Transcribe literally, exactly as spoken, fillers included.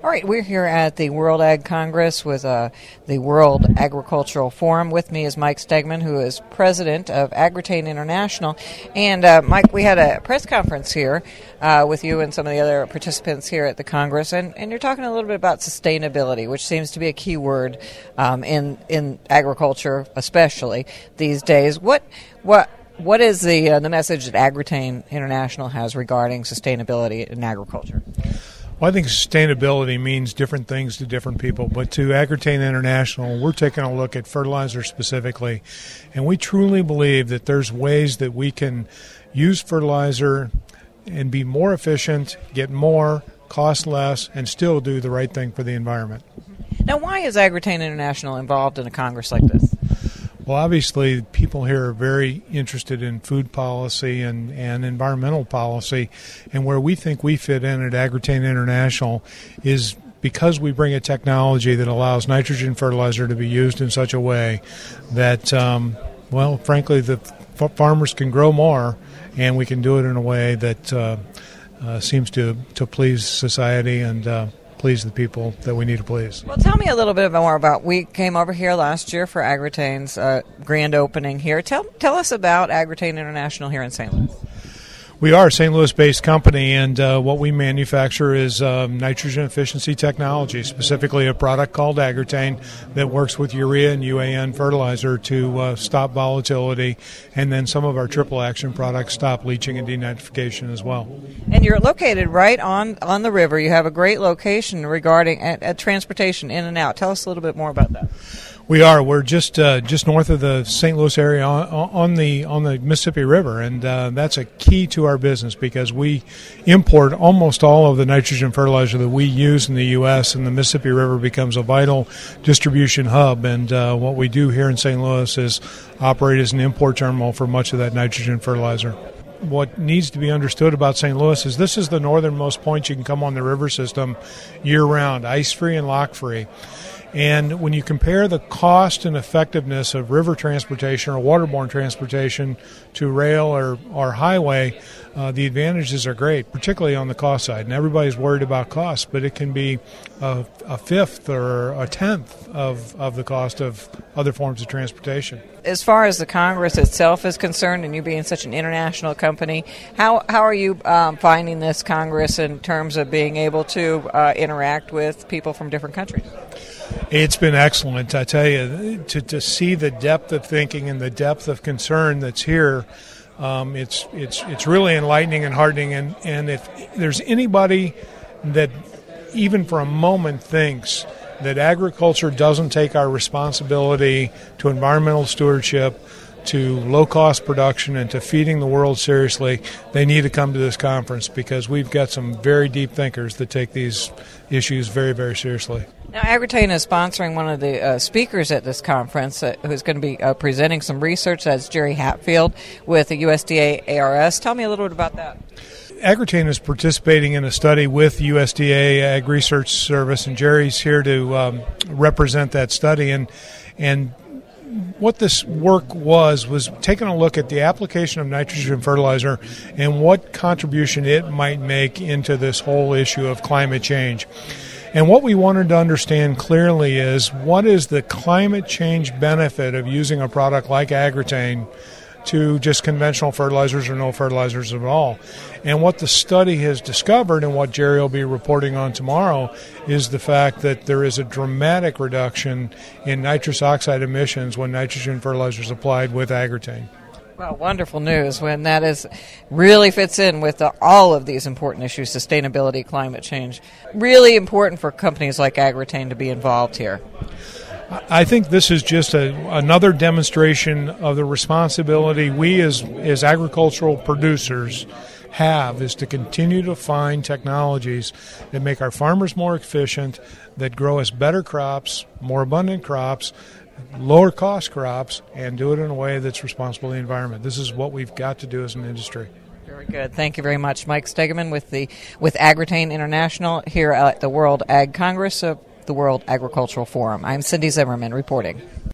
All right, we're here at the World Ag Congress with uh, the World Agricultural Forum. With me is Mike Stegman, who is president of Agritain International. And, uh, Mike, we had a press conference here uh, with you and some of the other participants here at the Congress, and, and you're talking a little bit about sustainability, which seems to be a key word um, in, in agriculture, especially these days. What what What is the, uh, the message that Agritain International has regarding sustainability in agriculture? Well, I think sustainability means different things to different people, but to Agritain International, we're taking a look at fertilizer specifically, and we truly believe that there's ways that we can use fertilizer and be more efficient, get more, cost less, and still do the right thing for the environment. Now, why is Agritain International involved in a Congress like this? Well, obviously, people here are very interested in food policy and, and environmental policy, and where we think we fit in at Agritain International is because we bring a technology that allows nitrogen fertilizer to be used in such a way that, um, well, frankly, the f- farmers can grow more, and we can do it in a way that uh, uh, seems to, to please society and uh, please the people that we need to please. Well, tell me a little bit more about, we came over here last year for Agritain's uh, grand opening here. Tell tell us about Agritain International here in Saint Louis. We are a Saint Louis-based company, and uh, what we manufacture is um, nitrogen efficiency technology, specifically a product called Agritain that works with urea and U A N fertilizer to uh, stop volatility, and then some of our triple action products stop leaching and denitrification as well. And you're located right on, on the river. You have a great location regarding at, at transportation in and out. Tell us a little bit more about that. We are. We're just uh, just north of the Saint Louis area on, on the on the Mississippi River, and uh, that's a key to our business because we import almost all of the nitrogen fertilizer that we use in the U S, and the Mississippi River becomes a vital distribution hub. And uh, what we do here in Saint Louis is operate as an import terminal for much of that nitrogen fertilizer. What needs to be understood about Saint Louis is this is the northernmost point you can come on the river system year-round, ice-free and lock-free. And when you compare the cost and effectiveness of river transportation or waterborne transportation to rail or, or highway, uh, the advantages are great, particularly on the cost side. And everybody's worried about cost, but it can be a, a fifth or a tenth of, of the cost of other forms of transportation. As far as the Congress itself is concerned, and you being such an international company, how how are you um, finding this Congress in terms of being able to uh, interact with people from different countries? It's been excellent. I tell you, to, to see the depth of thinking and the depth of concern that's here, um, it's it's it's really enlightening and heartening. And, and if there's anybody that even for a moment thinks that agriculture doesn't take our responsibility to environmental stewardship, to low-cost production, and to feeding the world seriously, they need to come to this conference because we've got some very deep thinkers that take these issues very, very seriously. Now, Agritain is sponsoring one of the uh, speakers at this conference uh, who's going to be uh, presenting some research. That's Jerry Hatfield with the U S D A A R S. Tell me a little bit about that. Agritain is participating in a study with U S D A Ag Research Service, and Jerry's here to um, represent that study. And and what this work was was taking a look at the application of nitrogen fertilizer and what contribution it might make into this whole issue of climate change. And what we wanted to understand clearly is what is the climate change benefit of using a product like Agritain to just conventional fertilizers or no fertilizers at all. And what the study has discovered and what Jerry will be reporting on tomorrow is the fact that there is a dramatic reduction in nitrous oxide emissions when nitrogen fertilizer is applied with Agritain. Well, wonderful news when that is really fits in with the, all of these important issues, sustainability, climate change. Really important for companies like Agritain to be involved here. I think this is just a, another demonstration of the responsibility we as, as agricultural producers have is to continue to find technologies that make our farmers more efficient, that grow us better crops, more abundant crops, lower cost crops, and do it in a way that's responsible to the environment. This is what we've got to do as an industry. Very good. Thank you very much, Mike Stegman with the with Agritain International here at the World Ag Congress of the World Agricultural Forum. I'm Cindy Zimmerman reporting.